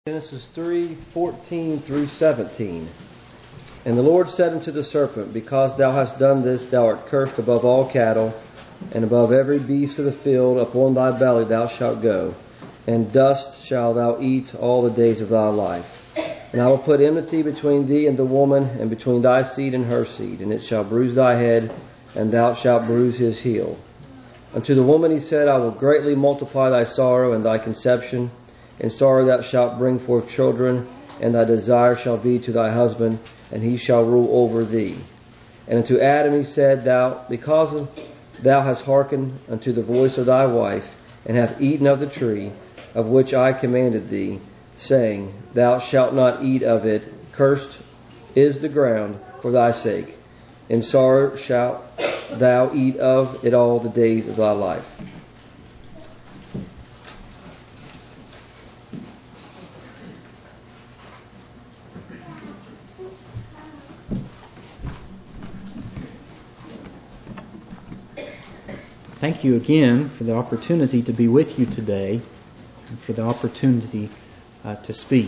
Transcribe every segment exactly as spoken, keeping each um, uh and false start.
Genesis three, fourteen through seventeen. And the Lord said unto the serpent, Because thou hast done this, thou art cursed above all cattle, and above every beast of the field. Upon thy belly thou shalt go, and dust shalt thou eat all the days of thy life. And I will put enmity between thee and the woman, and between thy seed and her seed, and it shall bruise thy head, and thou shalt bruise his heel. Unto the woman he said, I will greatly multiply thy sorrow and thy conception. In sorrow thou shalt bring forth children, and thy desire shall be to thy husband, and he shall rule over thee. And unto Adam he said, Thou, because thou hast hearkened unto the voice of thy wife, and hast eaten of the tree, of which I commanded thee, saying, Thou shalt not eat of it, cursed is the ground for thy sake. In sorrow shalt thou eat of it all the days of thy life. Thank you again for the opportunity to be with you today and for the opportunity uh, to speak.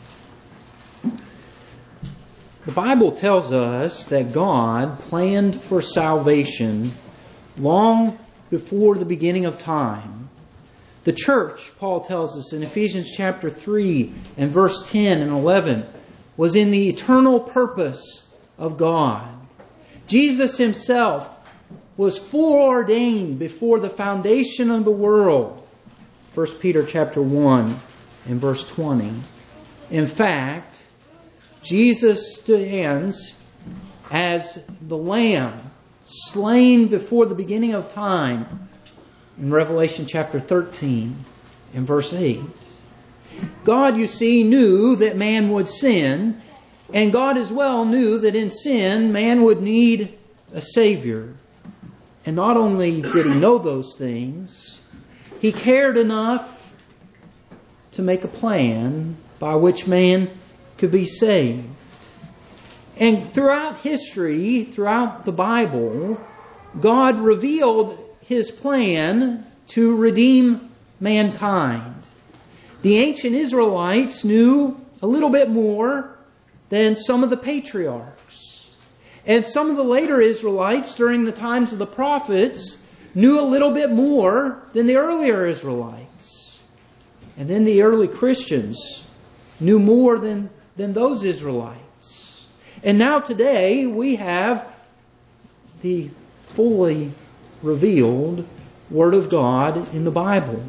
The Bible tells us that God planned for salvation long before the beginning of time. The church, Paul tells us in Ephesians chapter three and verse ten and eleven, was in the eternal purpose of God. Jesus himself was foreordained before the foundation of the world. First Peter chapter one and verse twenty. In fact, Jesus stands as the Lamb slain before the beginning of time in Revelation chapter thirteen and verse eight. God, you see, knew that man would sin, and God as well knew that in sin man would need a Savior. And not only did He know those things, He cared enough to make a plan by which man could be saved. And throughout history, throughout the Bible, God revealed His plan to redeem mankind. The ancient Israelites knew a little bit more than some of the patriarchs. And some of the later Israelites during the times of the prophets knew a little bit more than the earlier Israelites. And then the early Christians knew more than, than those Israelites. And now today we have the fully revealed Word of God in the Bible.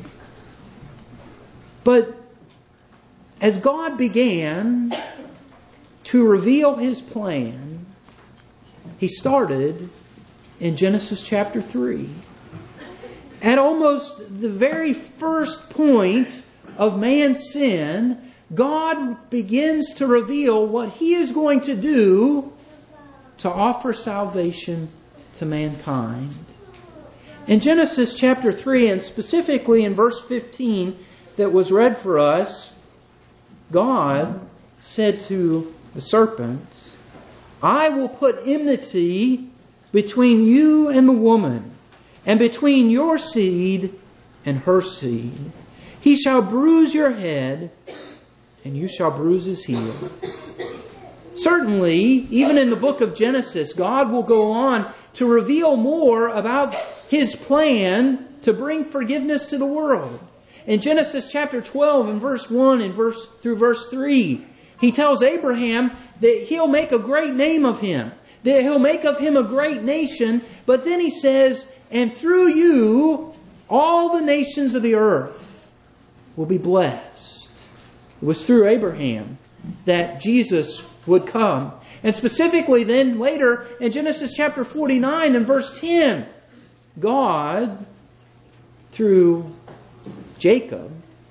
But as God began to reveal His plan, He started in Genesis chapter three. At almost the very first point of man's sin, God begins to reveal what He is going to do to offer salvation to mankind. In Genesis chapter three, and specifically in verse fifteen that was read for us, God said to the serpent, I will put enmity between you and the woman, and between your seed and her seed. He shall bruise your head, and you shall bruise his heel. Certainly, even in the book of Genesis, God will go on to reveal more about His plan to bring forgiveness to the world. In Genesis chapter twelve and verse one and verse through verse three, He tells Abraham that He'll make a great name of him, that He'll make of him a great nation. But then He says, and through you, all the nations of the earth will be blessed. It was through Abraham that Jesus would come. And specifically then later in Genesis chapter forty-nine and verse ten, God, through Jacob,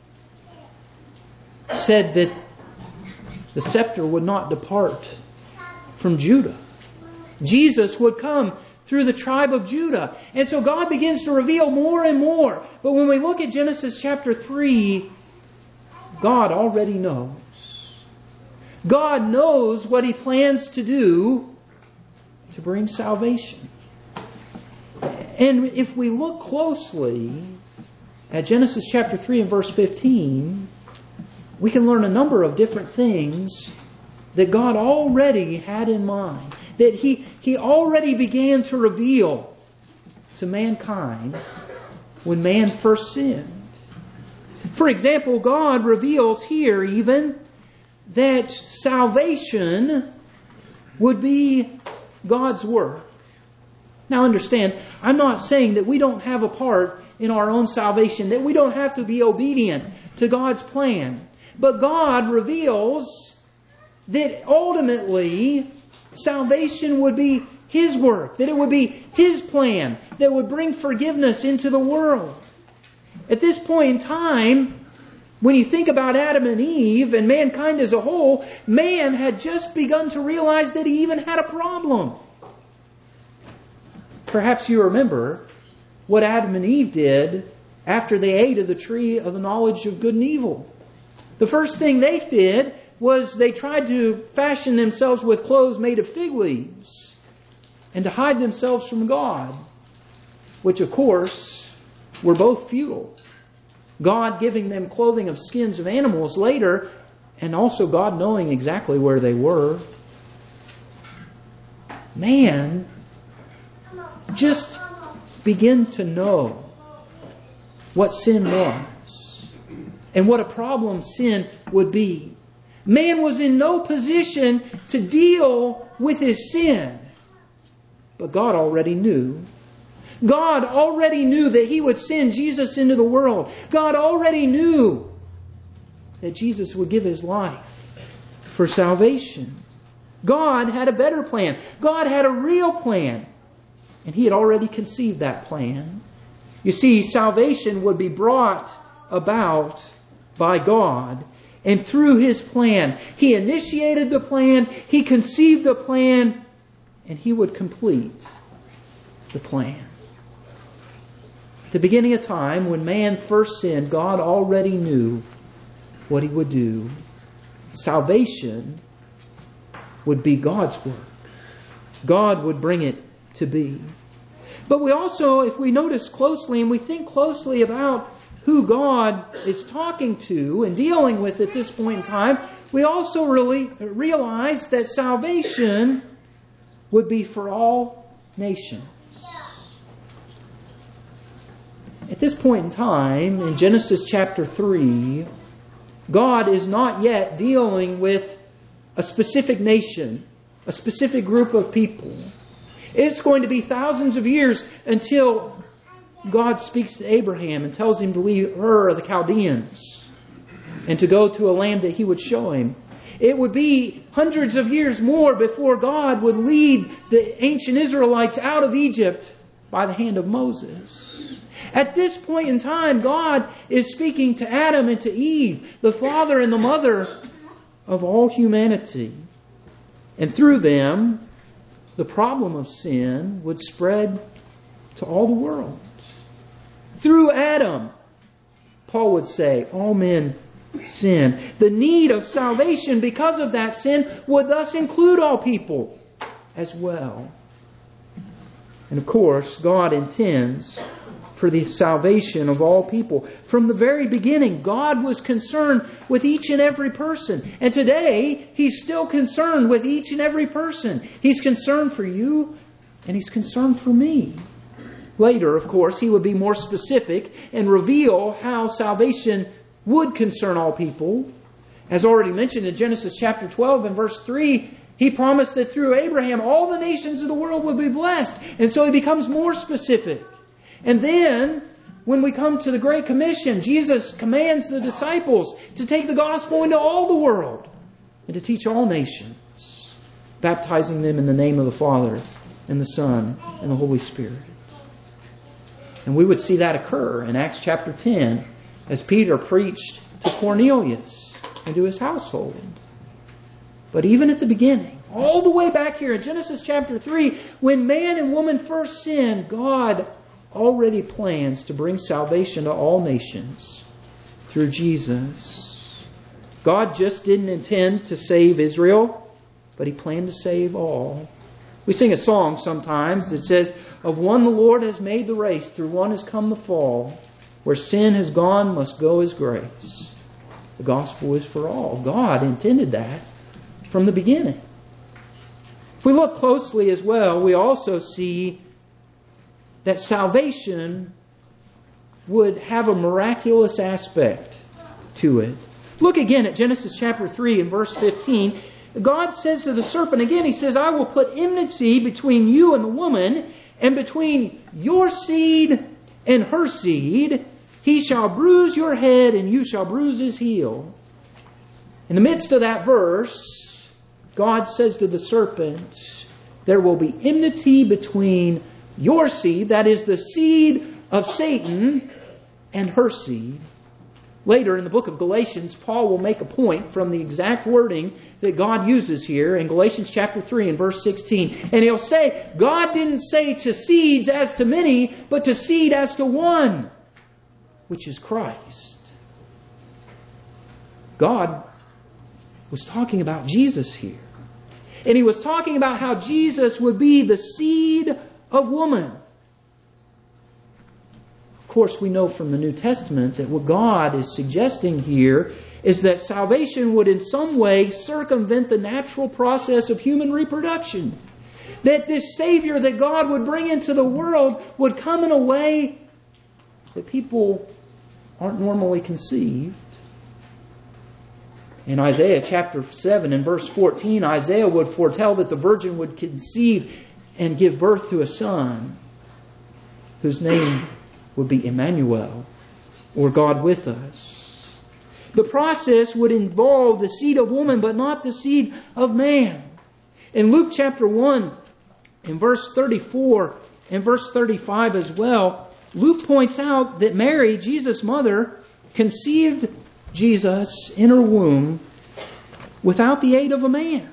said that the scepter would not depart from Judah. Jesus would come through the tribe of Judah. And so God begins to reveal more and more. But when we look at Genesis chapter three, God already knows. God knows what He plans to do to bring salvation. And if we look closely at Genesis chapter three and verse fifteen, we can learn a number of different things that God already had in mind, that He, He already began to reveal to mankind when man first sinned. For example, God reveals here even that salvation would be God's work. Now understand, I'm not saying that we don't have a part in our own salvation, that we don't have to be obedient to God's plan. But God reveals that ultimately salvation would be His work, that it would be His plan that would bring forgiveness into the world. At this point in time, when you think about Adam and Eve and mankind as a whole, man had just begun to realize that he even had a problem. Perhaps you remember what Adam and Eve did after they ate of the tree of the knowledge of good and evil. The first thing they did was they tried to fashion themselves with clothes made of fig leaves and to hide themselves from God, which of course were both futile. God giving them clothing of skins of animals later, and also God knowing exactly where they were. Man just began to know what sin was and what a problem sin would be. Man was in no position to deal with his sin, but God already knew. God already knew that He would send Jesus into the world. God already knew that Jesus would give His life for salvation. God had a better plan. God had a real plan. And He had already conceived that plan. You see, salvation would be brought about by God. And through His plan, He initiated the plan, He conceived the plan, and He would complete the plan. At the beginning of time, when man first sinned, God already knew what He would do. Salvation would be God's work. God would bring it to be. But we also, if we notice closely and we think closely about who God is talking to and dealing with at this point in time, we also really realize that salvation would be for all nations. At this point in time, in Genesis chapter three, God is not yet dealing with a specific nation, a specific group of people. It's going to be thousands of years until God speaks to Abraham and tells him to leave Ur of the Chaldeans and to go to a land that He would show him. It would be hundreds of years more before God would lead the ancient Israelites out of Egypt by the hand of Moses. At this point in time, God is speaking to Adam and to Eve, the father and the mother of all humanity. And through them, the problem of sin would spread to all the world. Through Adam, Paul would say, all men sin. The need of salvation because of that sin would thus include all people as well. And of course, God intends for the salvation of all people. From the very beginning, God was concerned with each and every person. And today, He's still concerned with each and every person. He's concerned for you, and He's concerned for me. Later, of course, He would be more specific and reveal how salvation would concern all people. As already mentioned in Genesis chapter twelve and verse three, He promised that through Abraham all the nations of the world would be blessed. And so He becomes more specific. And then, when we come to the Great Commission, Jesus commands the disciples to take the gospel into all the world and to teach all nations, baptizing them in the name of the Father and the Son and the Holy Spirit. And we would see that occur in Acts chapter ten as Peter preached to Cornelius and to his household. But even at the beginning, all the way back here in Genesis chapter three, when man and woman first sinned, God already plans to bring salvation to all nations through Jesus. God just didn't intend to save Israel, but He planned to save all. We sing a song sometimes that says, of one the Lord has made the race, through one has come the fall. Where sin has gone must go His grace. The gospel is for all. God intended that from the beginning. If we look closely as well, we also see that salvation would have a miraculous aspect to it. Look again at Genesis chapter three and verse fifteen. God says to the serpent again, He says, I will put enmity between you and the woman, and between your seed and her seed. He shall bruise your head, and you shall bruise his heel. In the midst of that verse, God says to the serpent, there will be enmity between your seed, that is the seed of Satan, and her seed. Later in the book of Galatians, Paul will make a point from the exact wording that God uses here in Galatians chapter three and verse sixteen. And he'll say, God didn't say to seeds as to many, but to seed as to one, which is Christ. God was talking about Jesus here. And He was talking about how Jesus would be the seed of woman. Of course, we know from the New Testament that what God is suggesting here is that salvation would in some way circumvent the natural process of human reproduction. That this Savior that God would bring into the world would come in a way that people aren't normally conceived. In Isaiah chapter seven and verse fourteen, Isaiah would foretell that the virgin would conceive and give birth to a son whose name would be Emmanuel, or God with us. The process would involve the seed of woman, but not the seed of man. In Luke chapter one, in verse thirty-four and verse thirty-five as well, Luke points out that Mary, Jesus' mother, conceived Jesus in her womb without the aid of a man.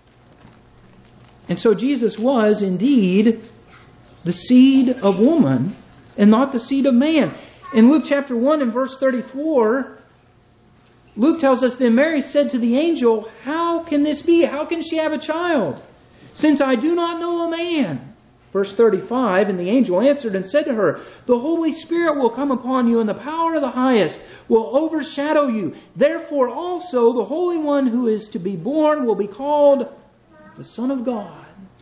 And so Jesus was indeed the seed of woman and not the seed of man. In Luke chapter one and verse thirty-four, Luke tells us, then Mary said to the angel, how can this be? How can she have a child, since I do not know a man? Verse thirty-five, and the angel answered and said to her, the Holy Spirit will come upon you, and the power of the highest will overshadow you. Therefore also the Holy One who is to be born will be called the Son of God.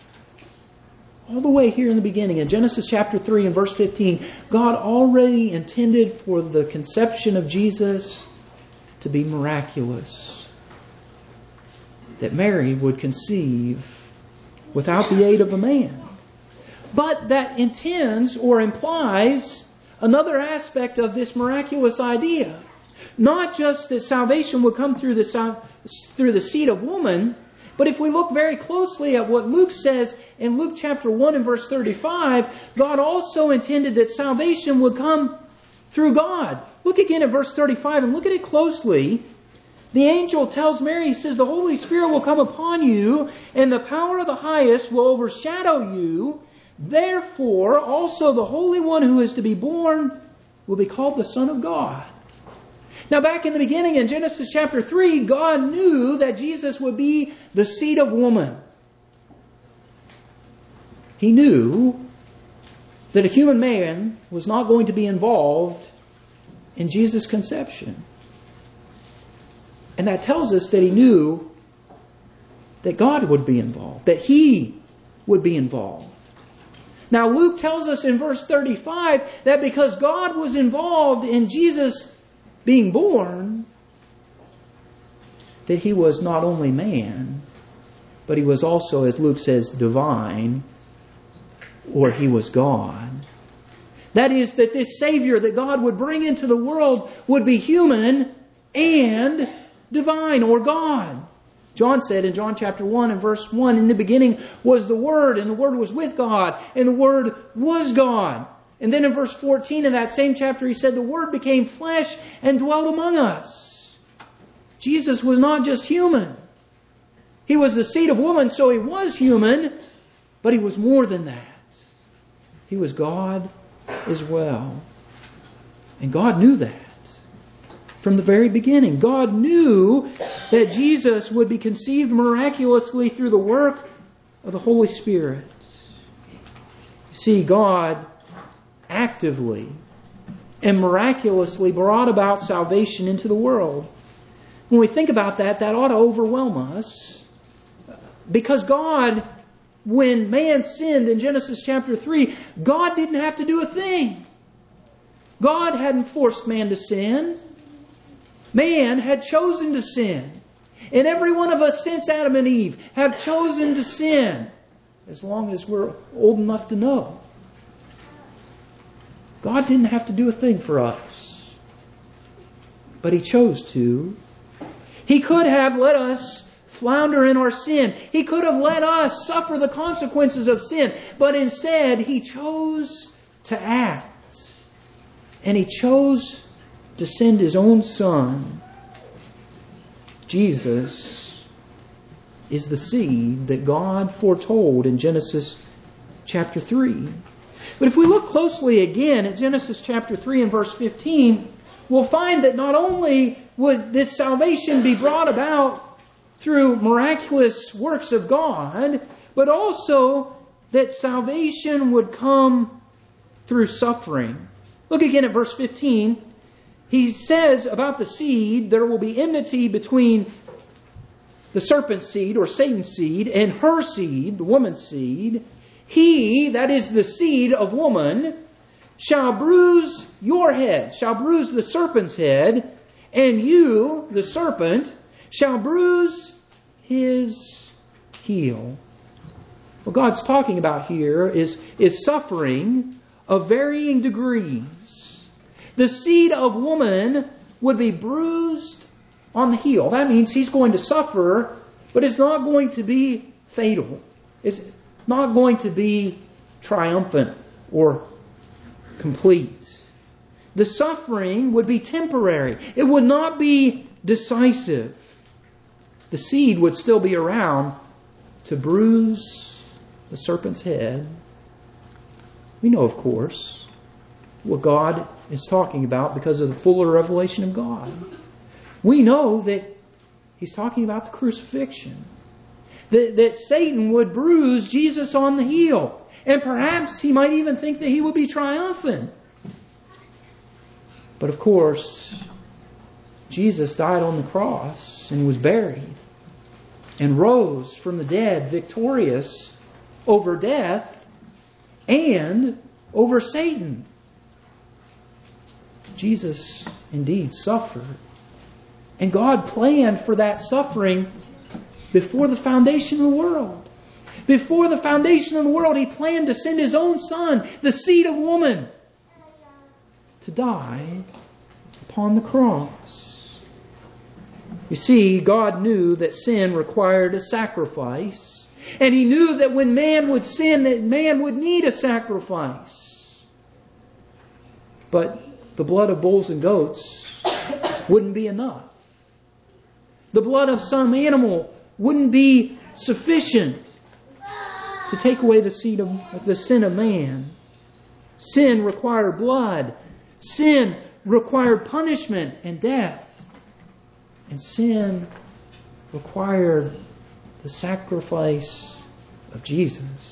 All the way here in the beginning, in Genesis chapter three and verse fifteen, God already intended for the conception of Jesus to be miraculous. That Mary would conceive without the aid of a man. But that intends or implies another aspect of this miraculous idea. Not just that salvation would come through the, through the seed of woman, but if we look very closely at what Luke says in Luke chapter one and verse thirty-five, God also intended that salvation would come through God. Look again at verse thirty-five and look at it closely. The angel tells Mary, he says, the Holy Spirit will come upon you, and the power of the highest will overshadow you. Therefore, also the Holy One who is to be born will be called the Son of God. Now, back in the beginning in Genesis chapter three, God knew that Jesus would be the seed of woman. He knew that a human man was not going to be involved in Jesus' conception. And that tells us that He knew that God would be involved, that He would be involved. Now, Luke tells us in verse thirty-five that because God was involved in Jesus being born, that He was not only man, but He was also, as Luke says, divine, or He was God. That is, that this Savior that God would bring into the world would be human and divine, or God. John said in John chapter one and verse one, in the beginning was the Word, and the Word was with God, and the Word was God. And then in verse fourteen of that same chapter, he said, the Word became flesh and dwelt among us. Jesus was not just human. He was the seed of woman, so He was human, but He was more than that. He was God as well. And God knew that from the very beginning. God knew that Jesus would be conceived miraculously through the work of the Holy Spirit. You see, God actively and miraculously brought about salvation into the world. when we think about that, that ought to overwhelm us. Because God, when man sinned in Genesis chapter three, God didn't have to do a thing. God hadn't forced man to sin. Man had chosen to sin. And every one of us since Adam and Eve have chosen to sin, as long as we're old enough to know. God didn't have to do a thing for us. But He chose to. He could have let us flounder in our sin. He could have let us suffer the consequences of sin. But instead, He chose to act. And He chose to send His own Son. Jesus is the seed that God foretold in Genesis chapter three. But if we look closely again at Genesis chapter three and verse fifteen, we'll find that not only would this salvation be brought about through miraculous works of God, but also that salvation would come through suffering. Look again at verse fifteen. He says about the seed, there will be enmity between the serpent's seed or Satan's seed and her seed, the woman's seed. He, that is the seed of woman, shall bruise your head, shall bruise the serpent's head, and you, the serpent, shall bruise his heel. What God's talking about here is, is suffering of varying degrees. The seed of woman would be bruised on the heel. That means he's going to suffer, but it's not going to be fatal. It's not going to be triumphant or complete. The suffering would be temporary. It would not be decisive. The seed would still be around to bruise the serpent's head. We know, of course, what God is talking about because of the fuller revelation of God. We know that He's talking about the crucifixion. That, that Satan would bruise Jesus on the heel. And perhaps he might even think that he would be triumphant. But of course, Jesus died on the cross and was buried and rose from the dead victorious over death and over Satan. Jesus indeed suffered. And God planned for that suffering before the foundation of the world. Before the foundation of the world, He planned to send His own Son, the seed of woman, to die upon the cross. You see, God knew that sin required a sacrifice. And He knew that when man would sin, that man would need a sacrifice. But the blood of bulls and goats wouldn't be enough. The blood of some animal wouldn't be sufficient to take away the seed of the sin of man. Sin required blood. Sin required punishment and death. And sin required the sacrifice of Jesus.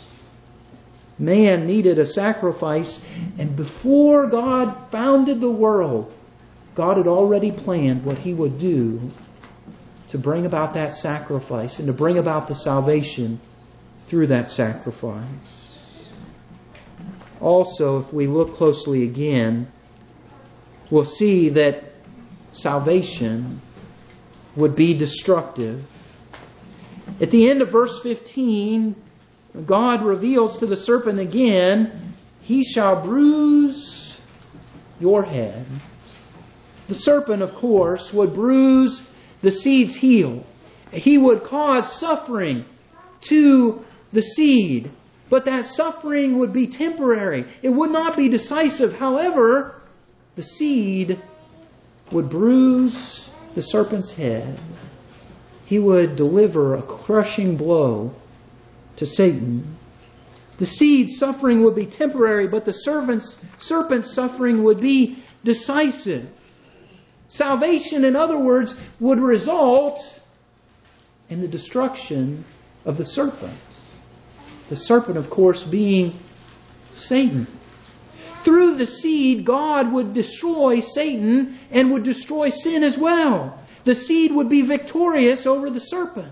Man needed a sacrifice, and before God founded the world, God had already planned what He would do to bring about that sacrifice and to bring about the salvation through that sacrifice. Also, if we look closely again, we'll see that salvation would be destructive. At the end of verse fifteen, God reveals to the serpent again, he shall bruise your head. The serpent, of course, would bruise the seed's heel. He would cause suffering to the seed. But that suffering would be temporary. It would not be decisive. However, the seed would bruise the serpent's head. He would deliver a crushing blow to Satan. The seed's suffering would be temporary, but the serpent's, serpent's suffering would be decisive. Salvation, in other words, would result in the destruction of the serpent. The serpent, of course, being Satan. Through the seed, God would destroy Satan and would destroy sin as well. The seed would be victorious over the serpent.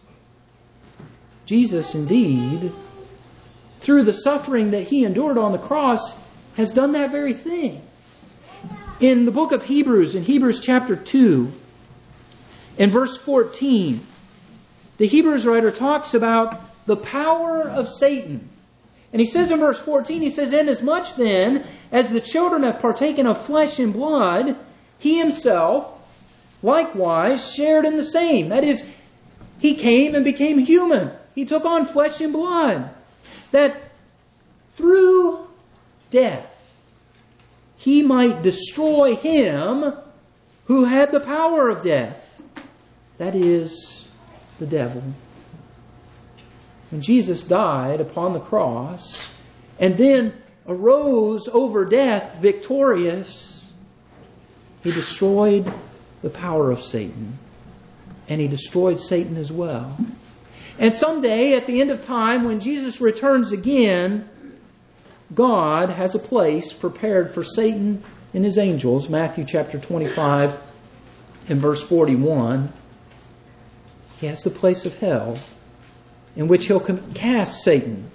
Jesus, indeed, through the suffering that He endured on the cross, has done that very thing. In the book of Hebrews, in Hebrews chapter two, in verse fourteen, the Hebrews writer talks about the power of Satan. And he says in verse fourteen, he says, "Inasmuch then as the children have partaken of flesh and blood, He Himself likewise shared in the same." That is, He came and became human. He took on flesh and blood. That through death, He might destroy him who had the power of death. That is, the devil. When Jesus died upon the cross and then arose over death victorious, He destroyed the power of Satan. And He destroyed Satan as well. And someday, at the end of time, when Jesus returns again, God has a place prepared for Satan and his angels. Matthew chapter twenty-five and verse forty-one. He has the place of hell in which He'll cast Satan.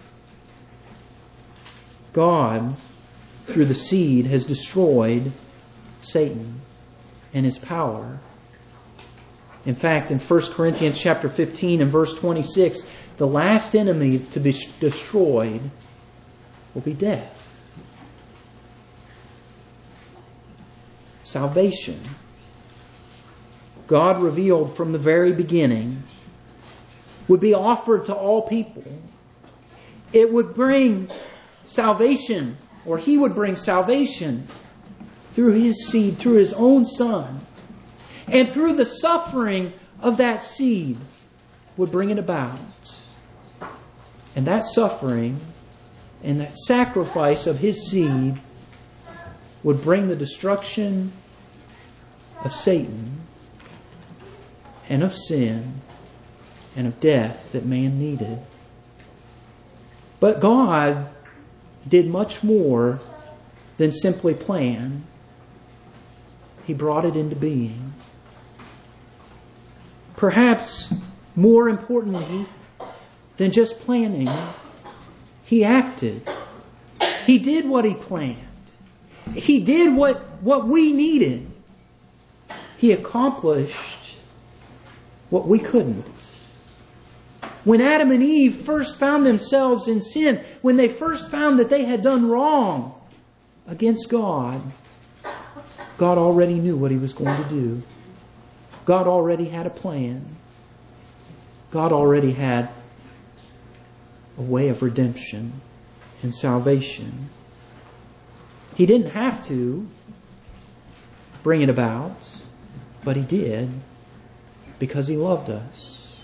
God, through the seed, has destroyed Satan and his power. In fact, in First Corinthians chapter fifteen and verse twenty-six, the last enemy to be destroyed will be death. Salvation, God revealed from the very beginning, would be offered to all people. It would bring salvation, or He would bring salvation through His seed, through His own Son. And through the suffering of that seed would bring it about. And that suffering and that sacrifice of His seed would bring the destruction of Satan and of sin and of death that man needed. But God did much more than simply plan. He brought it into being. Perhaps more importantly than just planning, He acted. He did what He planned. He did what, what we needed. He accomplished what we couldn't. When Adam and Eve first found themselves in sin, when they first found that they had done wrong against God, God already knew what He was going to do. God already had a plan. God already had a way of redemption and salvation. He didn't have to bring it about, but He did because He loved us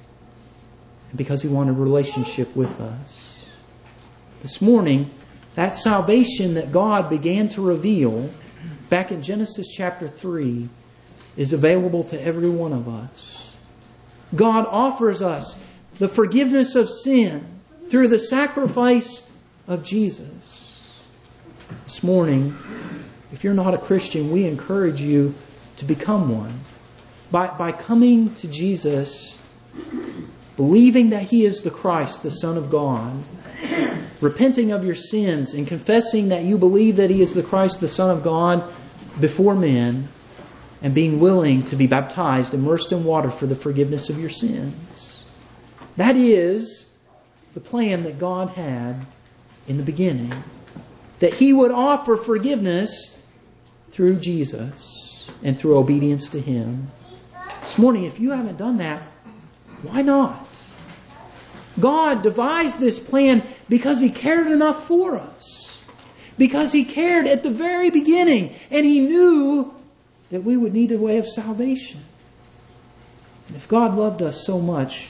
and because He wanted a relationship with us. This morning, that salvation that God began to reveal back in Genesis chapter three is available to every one of us. God offers us the forgiveness of sin through the sacrifice of Jesus. This morning, if you're not a Christian, we encourage you to become one. By, by coming to Jesus, believing that He is the Christ, the Son of God, repenting of your sins and confessing that you believe that He is the Christ, the Son of God, before men, and being willing to be baptized, immersed in water for the forgiveness of your sins. That is the plan that God had in the beginning. That He would offer forgiveness through Jesus and through obedience to Him. This morning, if you haven't done that, why not? God devised this plan because He cared enough for us. Because He cared at the very beginning, and He knew that we would need a way of salvation. And if God loved us so much,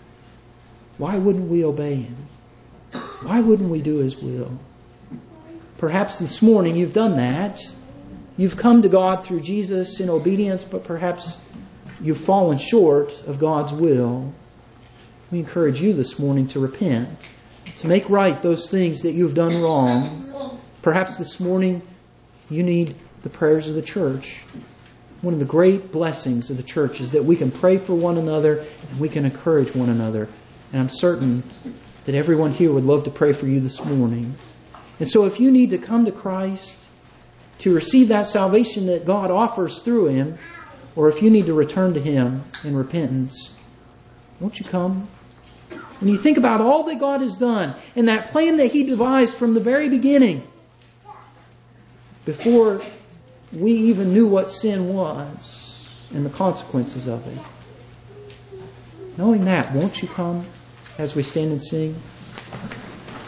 why wouldn't we obey Him? Why wouldn't we do His will? Perhaps this morning you've done that. You've come to God through Jesus in obedience, but perhaps you've fallen short of God's will. We encourage you this morning to repent, to make right those things that you've done wrong. Perhaps this morning you need the prayers of the church. One of the great blessings of the church is that we can pray for one another and we can encourage one another. And I'm certain that everyone here would love to pray for you this morning. And so if you need to come to Christ to receive that salvation that God offers through Him, or if you need to return to Him in repentance, won't you come? When you think about all that God has done and that plan that He devised from the very beginning, before we even knew what sin was and the consequences of it, knowing that, won't you come as we stand and sing?